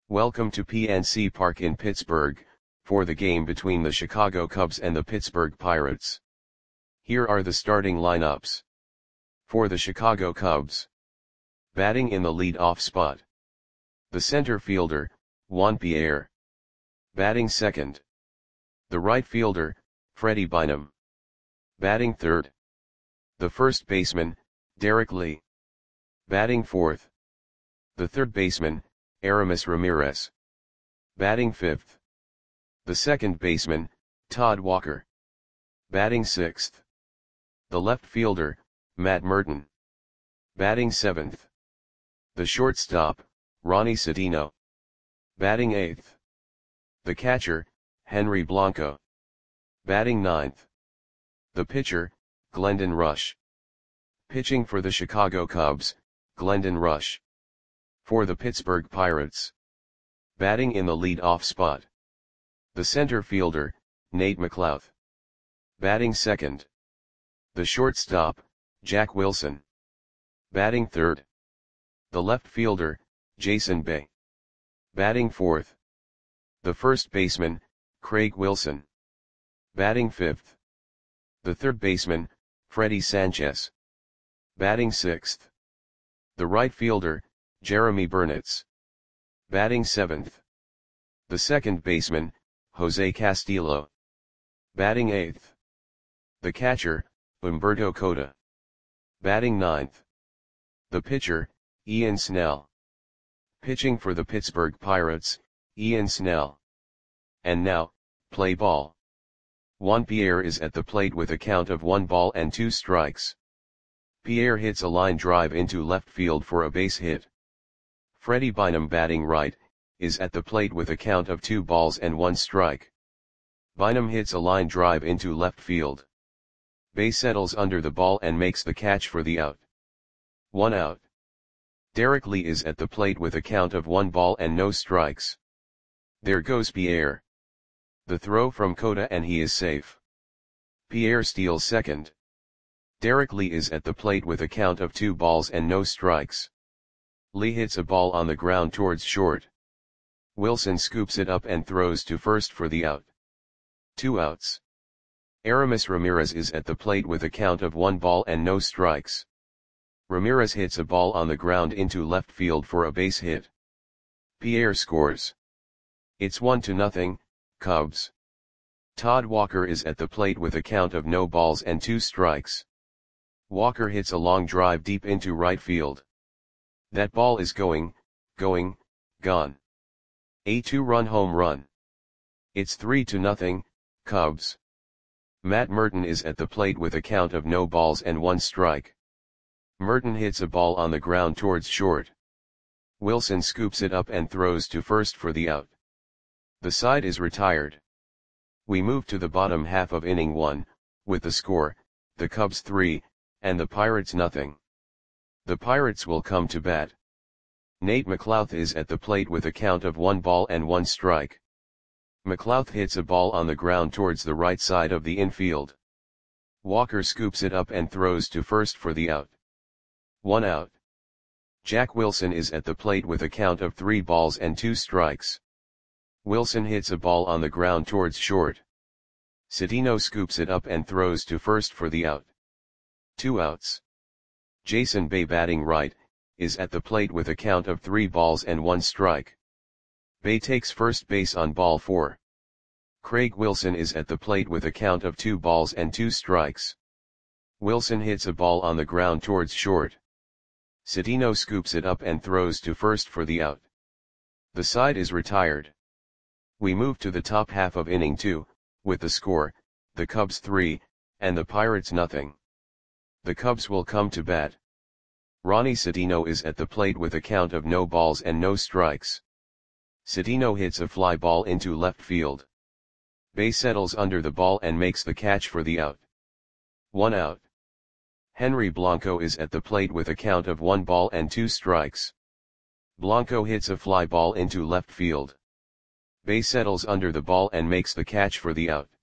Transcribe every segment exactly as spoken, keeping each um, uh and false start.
Welcome to P N C Park in Pittsburgh, for the game between the Chicago Cubs and the Pittsburgh Pirates. Here are the starting lineups. For the Chicago Cubs. Batting in the lead-off spot. The center fielder, Juan Pierre. Batting second. The right fielder, Freddie Bynum. Batting third. The first baseman, Derek Lee. Batting fourth. The third baseman, Aramis Ramirez. Batting fifth. The second baseman, Todd Walker. Batting sixth. The left fielder, Matt Merton. Batting seventh. The shortstop, Ronnie Sedino. Batting eighth. The catcher, Henry Blanco. Batting ninth. The pitcher, Glendon Rush. Pitching for the Chicago Cubs, Glendon Rush. For the Pittsburgh Pirates. Batting in the lead-off spot. The center fielder, Nate McLouth. Batting second. The shortstop, Jack Wilson. Batting third. The left fielder, Jason Bay. Batting fourth. The first baseman, Craig Wilson. Batting fifth. The third baseman, Freddie Sanchez. Batting sixth. The right fielder, Jeremy Burnitz. Batting seventh. The second baseman, Jose Castillo. Batting eighth. The catcher, Umberto Cota. Batting ninth. The pitcher, Ian Snell. Pitching for the Pittsburgh Pirates, Ian Snell. And now, play ball. Juan Pierre is at the plate with a count of one ball and two strikes. Pierre hits a line drive into left field for a base hit. Freddie Bynum, batting right, is at the plate with a count of two balls and one strike. Bynum hits a line drive into left field. Bay settles under the ball and makes the catch for the out. One out. Derek Lee is at the plate with a count of one ball and no strikes. There goes Pierre. The throw from Cota and he is safe. Pierre steals second. Derek Lee is at the plate with a count of two balls and no strikes. Lee hits a ball on the ground towards short. Wilson scoops it up and throws to first for the out. Two outs. Aramis Ramirez is at the plate with a count of one ball and no strikes. Ramirez hits a ball on the ground into left field for a base hit. Pierre scores. It's one to nothing, Cubs. Todd Walker is at the plate with a count of no balls and two strikes. Walker hits a long drive deep into right field. That ball is going, going, gone. A two-run home run. It's three to nothing, Cubs. Matt Merton is at the plate with a count of no balls and one strike. Merton hits a ball on the ground towards short. Wilson scoops it up and throws to first for the out. The side is retired. We move to the bottom half of inning one, with the score, the Cubs three, and the Pirates nothing. The Pirates will come to bat. Nate McLouth is at the plate with a count of one ball and one strike. McLouth hits a ball on the ground towards the right side of the infield. Walker scoops it up and throws to first for the out. One out. Jack Wilson is at the plate with a count of three balls and two strikes. Wilson hits a ball on the ground towards short. Sedino scoops it up and throws to first for the out. Two outs. Jason Bay, batting right, is at the plate with a count of three balls and one strike. Bay takes first base on ball four. Craig Wilson is at the plate with a count of two balls and two strikes. Wilson hits a ball on the ground towards short. Sedino scoops it up and throws to first for the out. The side is retired. We move to the top half of inning two, with the score, the Cubs three, and the Pirates nothing. The Cubs will come to bat. Ronnie Sedino is at the plate with a count of no balls and no strikes. Sedino hits a fly ball into left field. Bay settles under the ball and makes the catch for the out. One out. Henry Blanco is at the plate with a count of one ball and two strikes. Blanco hits a fly ball into left field. Bay settles under the ball and makes the catch for the out.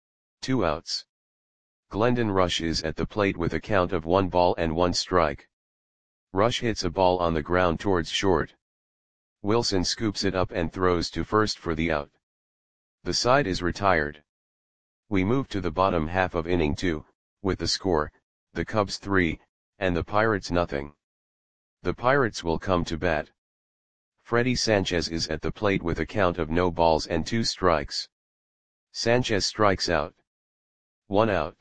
Two outs. Glendon Rush is at the plate with a count of one ball and one strike. Rush hits a ball on the ground towards short. Wilson scoops it up and throws to first for the out. The side is retired. We move to the bottom half of inning two, with the score, the Cubs three, and the Pirates nothing. The Pirates will come to bat. Freddy Sanchez is at the plate with a count of no balls and two strikes. Sanchez strikes out. One out.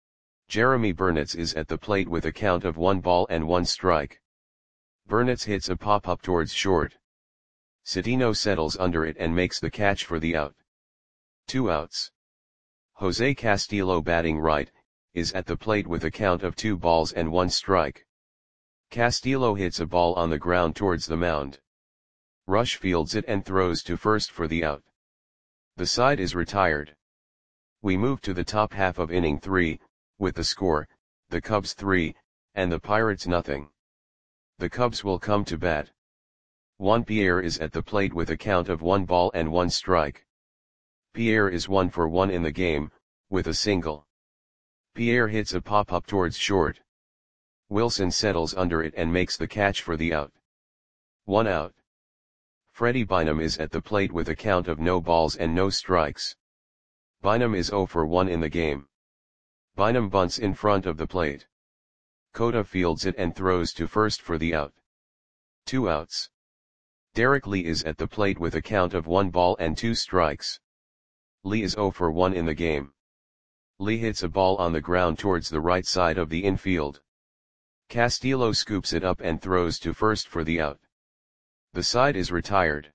Jeremy Burnitz is at the plate with a count of one ball and one strike. Burnitz hits a pop-up towards short. Citino settles under it and makes the catch for the out. Two outs. Jose Castillo, batting right, is at the plate with a count of two balls and one strike. Castillo hits a ball on the ground towards the mound. Rush fields it and throws to first for the out. The side is retired. We move to the top half of inning three, with the score, the Cubs three, and the Pirates nothing. The Cubs will come to bat. Juan Pierre is at the plate with a count of one ball and one strike. Pierre is one for one in the game, with a single. Pierre hits a pop-up towards short. Wilson settles under it and makes the catch for the out. One out. Freddie Bynum is at the plate with a count of no balls and no strikes. Bynum is zero for one in the game. Bynum bunts in front of the plate. Cota fields it and throws to first for the out. Two outs. Derek Lee is at the plate with a count of one ball and two strikes. Lee is zero for one in the game. Lee hits a ball on the ground towards the right side of the infield. Castillo scoops it up and throws to first for the out. The side is retired.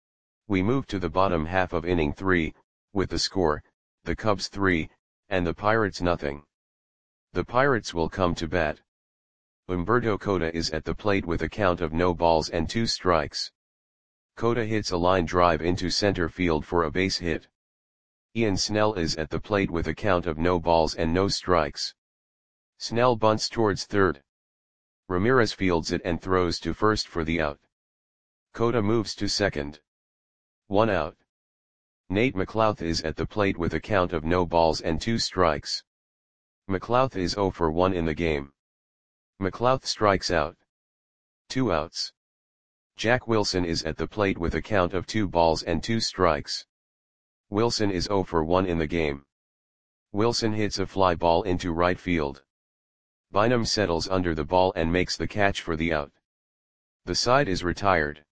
We move to the bottom half of inning three, with the score, the Cubs three, and the Pirates nothing. The Pirates will come to bat. Humberto Cota is at the plate with a count of no balls and two strikes. Cota hits a line drive into center field for a base hit. Ian Snell is at the plate with a count of no balls and no strikes. Snell bunts towards third. Ramirez fields it and throws to first for the out. Cota moves to second. One out. Nate McLouth is at the plate with a count of no balls and two strikes. McLouth is zero for one in the game. McLouth strikes out. Two outs. Jack Wilson is at the plate with a count of two balls and two strikes. Wilson is zero for one in the game. Wilson hits a fly ball into right field. Bynum settles under the ball and makes the catch for the out. The side is retired.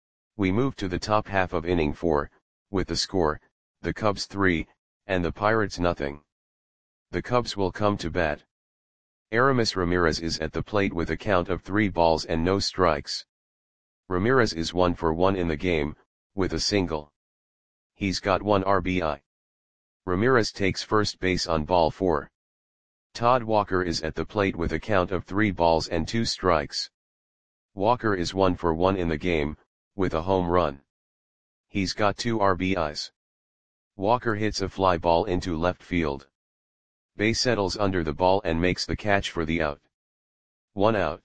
We move to the top half of inning four, with the score, the Cubs three, and the Pirates nothing. The Cubs will come to bat. Aramis Ramirez is at the plate with a count of three balls and no strikes. Ramirez is one for one in the game, with a single. He's got one R B I. Ramirez takes first base on ball four. Todd Walker is at the plate with a count of three balls and two strikes. Walker is one for one in the game, with a home run. He's got two R B Is. Walker hits a fly ball into left field. Bay settles under the ball and makes the catch for the out. One out.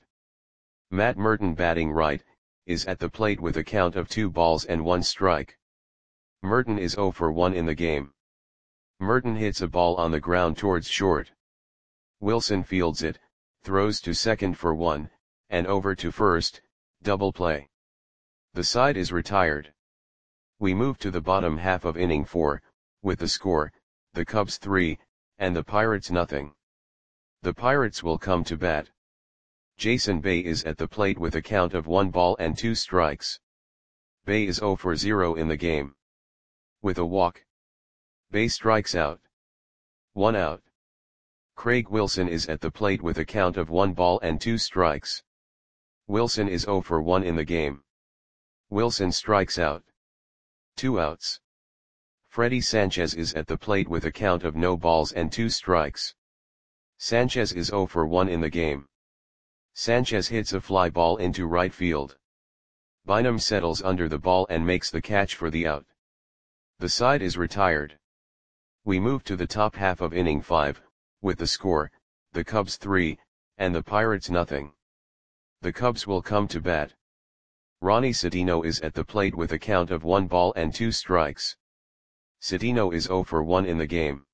Matt Merton, batting right, is at the plate with a count of two balls and one strike. Merton is zero for one in the game. Merton hits a ball on the ground towards short. Wilson fields it, throws to second for one, and over to first, double play. The side is retired. We move to the bottom half of inning four, with the score, the Cubs three, and the Pirates nothing. The Pirates will come to bat. Jason Bay is at the plate with a count of one ball and two strikes. Bay is zero for zero in the game. With a walk. Bay strikes out. One out. Craig Wilson is at the plate with a count of one ball and two strikes. Wilson is zero for one in the game. Wilson strikes out. Two outs. Freddy Sanchez is at the plate with a count of no balls and two strikes. Sanchez is zero for one in the game. Sanchez hits a fly ball into right field. Bynum settles under the ball and makes the catch for the out. The side is retired. We move to the top half of inning five, with the score, the Cubs three, and the Pirates nothing. The Cubs will come to bat. Ronnie Citino is at the plate with a count of one ball and two strikes. Citino is zero for one in the game.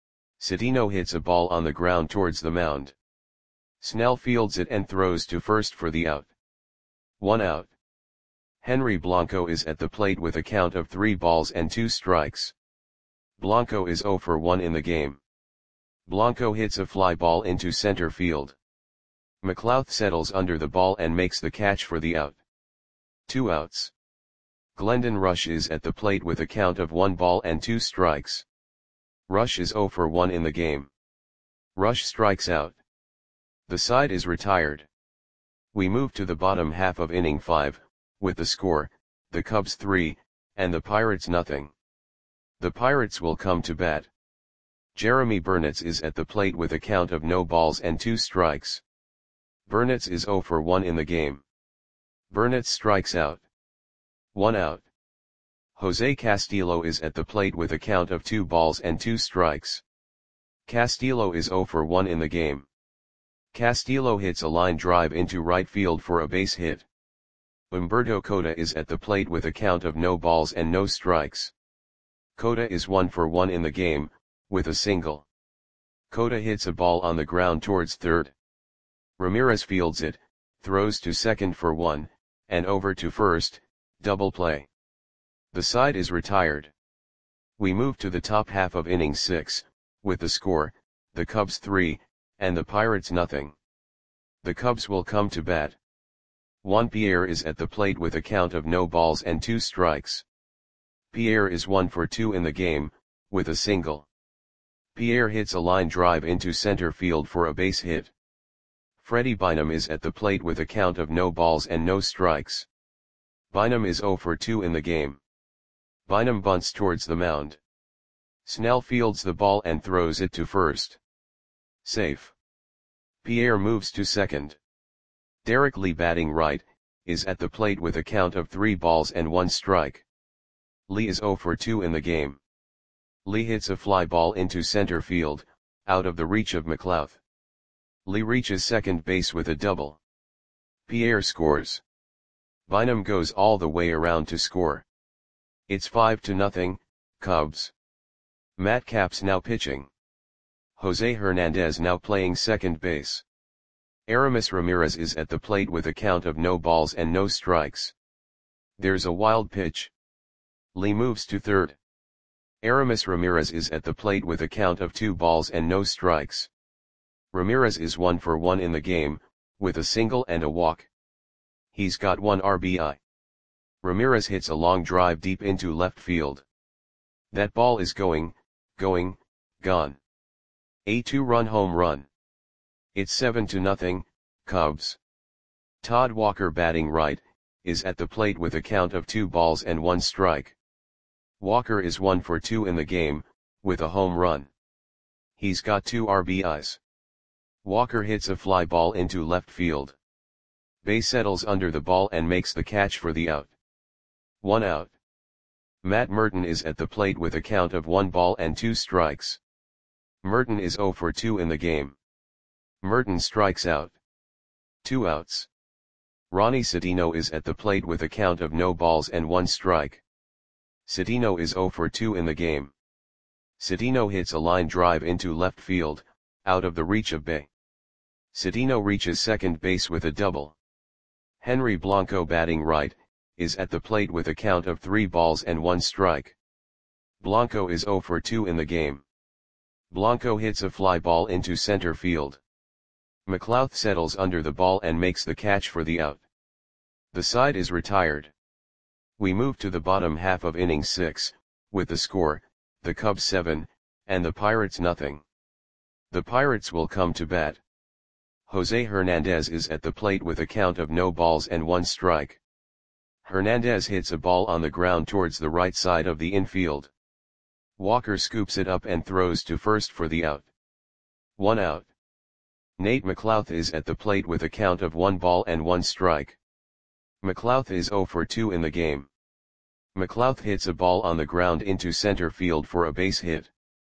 Citino hits a ball on the ground towards the mound. Snell fields it and throws to first for the out. One out. Henry Blanco is at the plate with a count of three balls and two strikes. Blanco is zero for one in the game. Blanco hits a fly ball into center field. McLouth settles under the ball and makes the catch for the out. Two outs. Glendon Rush is at the plate with a count of one ball and two strikes. Rush is zero for one in the game. Rush strikes out. The side is retired. We move to the bottom half of inning five, with the score, the Cubs three, and the Pirates nothing. The Pirates will come to bat. Jeremy Burnitz is at the plate with a count of no balls and two strikes. Burnitz is zero for one in the game. Burnitz strikes out. One out. Jose Castillo is at the plate with a count of two balls and two strikes. Castillo is zero for one in the game. Castillo hits a line drive into right field for a base hit. Humberto Cota is at the plate with a count of no balls and no strikes. Cota is one for one in the game, with a single. Cota hits a ball on the ground towards third. Ramirez fields it, throws to second for one, and over to first, double play. The side is retired. We move to the top half of inning six, with the score, the Cubs three, and the Pirates nothing. The Cubs will come to bat. Juan Pierre is at the plate with a count of no balls and two strikes. Pierre is one for two in the game, with a single. Pierre hits a line drive into center field for a base hit. Freddie Bynum is at the plate with a count of no balls and no strikes. Bynum is zero for two in the game. Bynum bunts towards the mound. Snell fields the ball and throws it to first. Safe. Pierre moves to second. Derek Lee, batting right, is at the plate with a count of three balls and one strike. Lee is zero for two in the game. Lee hits a fly ball into center field, out of the reach of McLouth. Lee reaches second base with a double. Pierre scores. Bynum goes all the way around to score. It's five to nothing, Cubs. Matt Capps now pitching. Jose Hernandez now playing second base. Aramis Ramirez is at the plate with a count of no balls and no strikes. There's a wild pitch. Lee moves to third. Aramis Ramirez is at the plate with a count of two balls and no strikes. Ramirez is one for one in the game, with a single and a walk. He's got one R B I. Ramirez hits a long drive deep into left field. That ball is going, going, gone. A two-run home run. It's seven to nothing, Cubs. Todd Walker, batting right, is at the plate with a count of two balls and one strike. Walker is one for two in the game, with a home run. He's got two R B Is. Walker hits a fly ball into left field. Bay settles under the ball and makes the catch for the out. One out. Matt Merton is at the plate with a count of one ball and two strikes. Merton is zero for two in the game. Merton strikes out. Two outs. Ronnie Cedeno is at the plate with a count of no balls and one strike. Cedeno is zero for two in the game. Cedeno hits a line drive into left field, out of the reach of Bay. Cedeno reaches second base with a double. Henry Blanco, batting right, is at the plate with a count of three balls and one strike. Blanco is zero for two in the game. Blanco hits a fly ball into center field. McLouth settles under the ball and makes the catch for the out. The side is retired. We move to the bottom half of inning six, with the score, the Cubs seven, and the Pirates nothing. The Pirates will come to bat. Jose Hernandez is at the plate with a count of no balls and one strike. Hernandez hits a ball on the ground towards the right side of the infield. Walker scoops it up and throws to first for the out. One out. Nate McLouth is at the plate with a count of one ball and one strike. McLouth is zero for two in the game. McLouth hits a ball on the ground into center field for a base hit.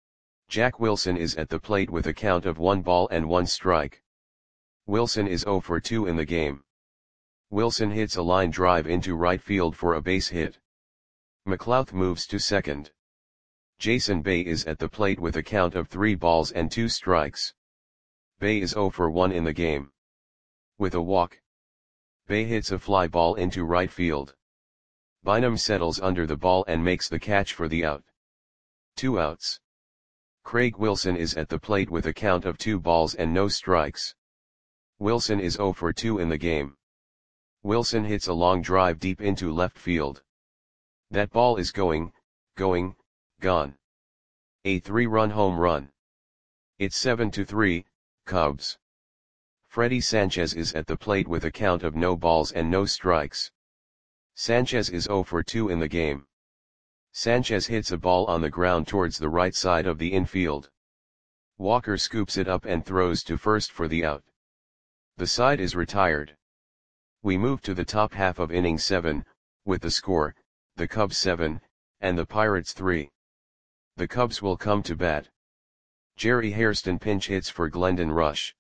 Jack Wilson is at the plate with a count of one ball and one strike. Wilson is zero for two in the game. Wilson hits a line drive into right field for a base hit. McLouth moves to second. Jason Bay is at the plate with a count of three balls and two strikes. Bay is zero for one in the game. With a walk, Bay hits a fly ball into right field. Bynum settles under the ball and makes the catch for the out. Two outs. Craig Wilson is at the plate with a count of two balls and no strikes. Wilson is oh for two in the game. Wilson hits a long drive deep into left field. That ball is going, going, gone. A three-run home run. It's seven to three, Cubs. Freddie Sanchez is at the plate with a count of no balls and no strikes. Sanchez is oh for two in the game. Sanchez hits a ball on the ground towards the right side of the infield. Walker scoops it up and throws to first for the out. The side is retired. We move to the top half of inning seven, with the score, the Cubs seven, and the Pirates three. The Cubs will come to bat. Jerry Hairston pinch hits for Glendon Rusch.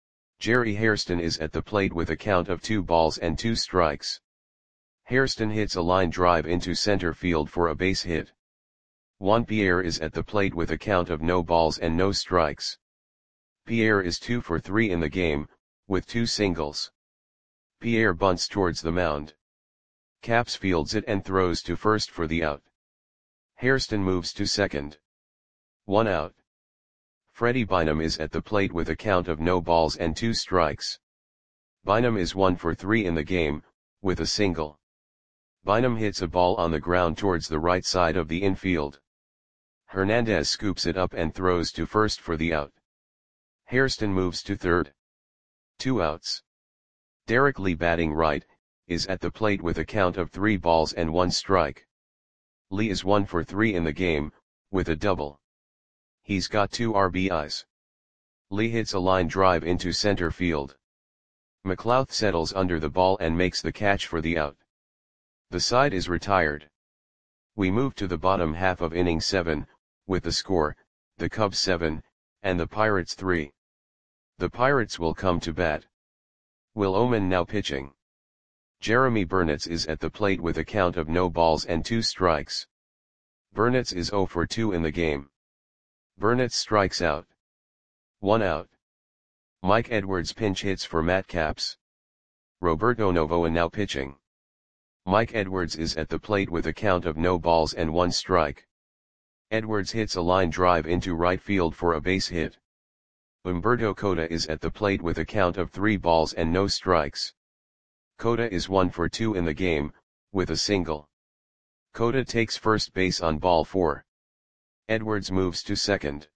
Jerry Hairston is at the plate with a count of two balls and two strikes. Hairston hits a line drive into center field for a base hit. Juan Pierre is at the plate with a count of no balls and no strikes. Pierre is two for three in the game, with two singles. Pierre bunts towards the mound. Capps fields it and throws to first for the out. Hairston moves to second. One out. Freddie Bynum is at the plate with a count of no balls and two strikes. Bynum is one for three in the game, with a single. Bynum hits a ball on the ground towards the right side of the infield. Hernandez scoops it up and throws to first for the out. Hairston moves to third. Two outs. Derek Lee, batting right, is at the plate with a count of three balls and one strike. Lee is one for three in the game, with a double. He's got two R B Is. Lee hits a line drive into center field. McLouth settles under the ball and makes the catch for the out. The side is retired. We move to the bottom half of inning seven, with the score, the Cubs seven, and the Pirates three. The Pirates will come to bat. Will Oman now pitching. Jeremy Burnitz is at the plate with a count of no balls and two strikes. Burnitz is oh for two in the game. Burnitz strikes out. One out. Mike Edwards pinch hits for Matt Capps. Roberto Novoa now pitching. Mike Edwards is at the plate with a count of no balls and one strike. Edwards hits a line drive into right field for a base hit. Humberto Cota is at the plate with a count of three balls and no strikes. Cota is one for two in the game, with a single. Cota takes first base on ball four. Edwards moves to second.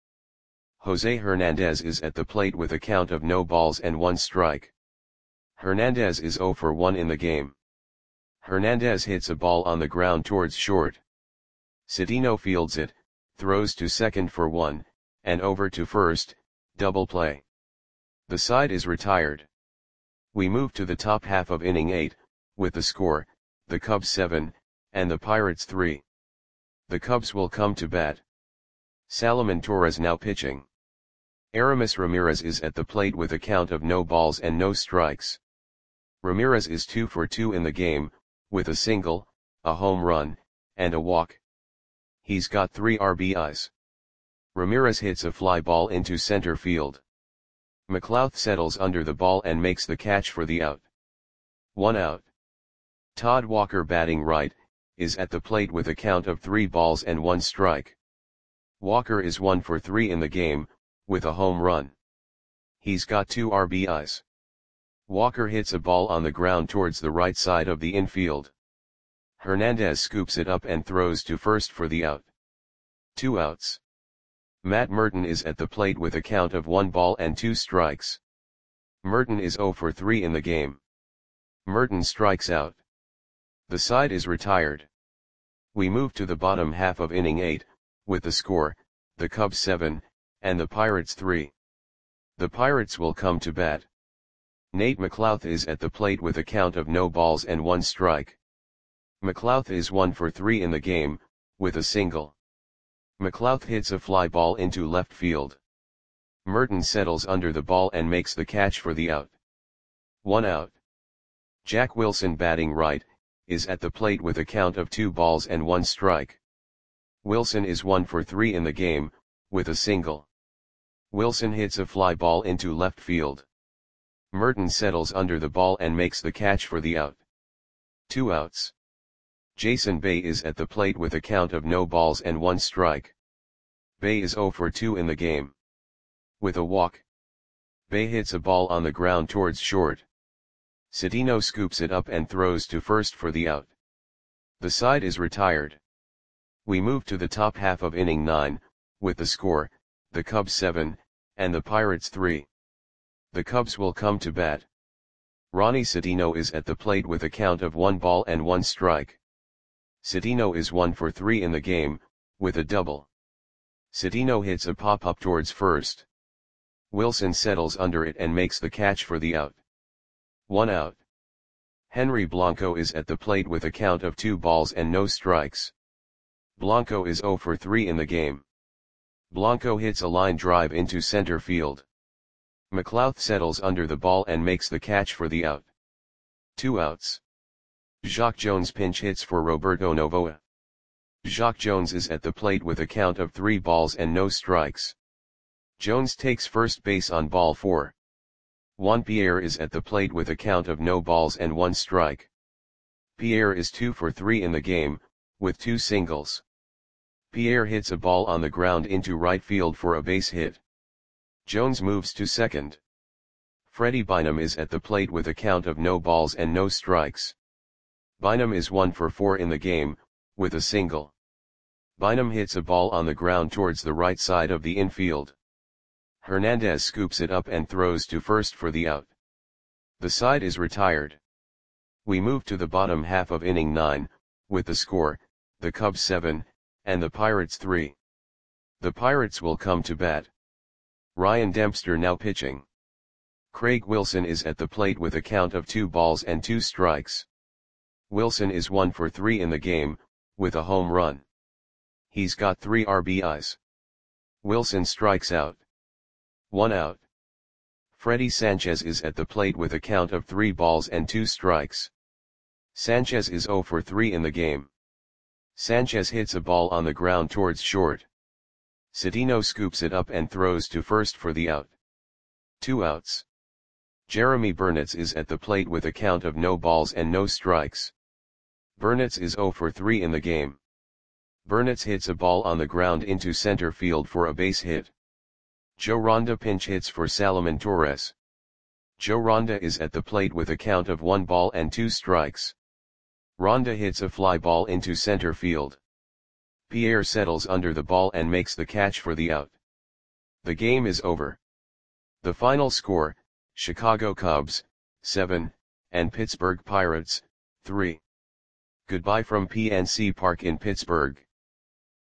Jose Hernandez is at the plate with a count of no balls and one strike. Hernandez is oh for one in the game. Hernandez hits a ball on the ground towards short. Cedeno fields it, throws to second for one, and over to first, double play. The side is retired. We move to the top half of inning eight, with the score, the Cubs seven, and the Pirates three. The Cubs will come to bat. Salomon Torres now pitching. Aramis Ramirez is at the plate with a count of no balls and no strikes. Ramirez is two for two in the game, with a single, a home run, and a walk. He's got three R B Is. Ramirez hits a fly ball into center field. McLouth settles under the ball and makes the catch for the out. One out. Todd Walker, batting right, is at the plate with a count of three balls and one strike. Walker is one for three in the game, with a home run. He's got two R B Is. Walker hits a ball on the ground towards the right side of the infield. Hernandez scoops it up and throws to first for the out. Two outs. Matt Merton is at the plate with a count of one ball and two strikes. Merton is oh for three in the game. Merton strikes out. The side is retired. We move to the bottom half of inning eight, with the score, the Cubs seven, and the Pirates three. The Pirates will come to bat. Nate McLouth is at the plate with a count of no balls and one strike. McLouth is one for three in the game, with a single. McLouth hits a fly ball into left field. Merton settles under the ball and makes the catch for the out. One out. Jack Wilson, batting right, is at the plate with a count of two balls and one strike. Wilson is one for three in the game, with a single. Wilson hits a fly ball into left field. Merton settles under the ball and makes the catch for the out. Two outs. Jason Bay is at the plate with a count of no balls and one strike. Bay is zero for two in the game. With a walk, Bay hits a ball on the ground towards short. Citino scoops it up and throws to first for the out. The side is retired. We move to the top half of inning nine, with the score, the Cubs seven, and the Pirates three. The Cubs will come to bat. Ronnie Citino is at the plate with a count of one ball and one strike. Citino is one for three in the game, with a double. Citino hits a pop-up towards first. Wilson settles under it and makes the catch for the out. One out. Henry Blanco is at the plate with a count of two balls and no strikes. Blanco is zero for three in the game. Blanco hits a line drive into center field. McLouth settles under the ball and makes the catch for the out. Two outs. Jacque Jones pinch hits for Roberto Novoa. Jacque Jones is at the plate with a count of three balls and no strikes. Jones takes first base on ball four. Juan Pierre is at the plate with a count of no balls and one strike. Pierre is two for three in the game, with two singles. Pierre hits a ball on the ground into right field for a base hit. Jones moves to second. Freddie Bynum is at the plate with a count of no balls and no strikes. Bynum is one for four in the game, with a single. Bynum hits a ball on the ground towards the right side of the infield. Hernandez scoops it up and throws to first for the out. The side is retired. We move to the bottom half of inning nine, with the score, the Cubs seven, and the Pirates three. The Pirates will come to bat. Ryan Dempster now pitching. Craig Wilson is at the plate with a count of two balls and two strikes. Wilson is one for three in the game, with a home run. He's got three R B Is. Wilson strikes out. One out. Freddie Sanchez is at the plate with a count of three balls and two strikes. Sanchez is zero for three in the game. Sanchez hits a ball on the ground towards short. Citino scoops it up and throws to first for the out. Two outs. Jeremy Burnitz is at the plate with a count of no balls and no strikes. Burnitz is zero for three in the game. Burnitz hits a ball on the ground into center field for a base hit. Joe Ronda pinch hits for Salomon Torres. Joe Ronda is at the plate with a count of one ball and two strikes. Ronda hits a fly ball into center field. Pierre settles under the ball and makes the catch for the out. The game is over. The final score, Chicago Cubs, seven, and Pittsburgh Pirates, three. Goodbye from P N C Park in Pittsburgh.